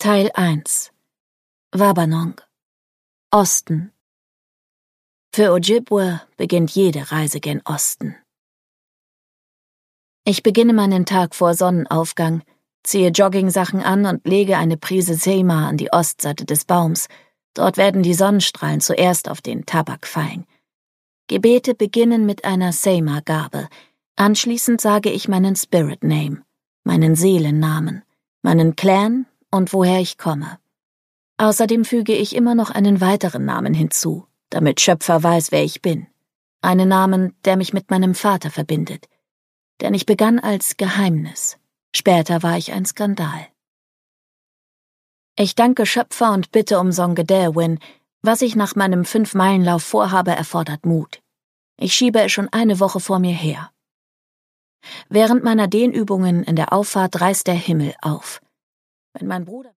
Teil 1 Wabanong Osten. Für Ojibwe beginnt jede Reise gen Osten. Ich beginne meinen Tag vor Sonnenaufgang, ziehe Joggingsachen an und lege eine Prise Sema an die Ostseite des Baums. Dort werden die Sonnenstrahlen zuerst auf den Tabak fallen. Gebete beginnen mit einer Sema-Gabe. Anschließend sage ich meinen Spirit Name, meinen Seelennamen, meinen Clan und woher ich komme. Außerdem füge ich immer noch einen weiteren Namen hinzu, damit Schöpfer weiß, wer ich bin. Einen Namen, der mich mit meinem Vater verbindet. Denn ich begann als Geheimnis. Später war ich ein Skandal. Ich danke Schöpfer und bitte um Songedewin. Was ich nach meinem 5-Meilen-Lauf vorhabe, erfordert Mut. Ich schiebe es schon eine Woche vor mir her. Während meiner Dehnübungen in der Auffahrt reißt der Himmel auf. Wenn mein Bruder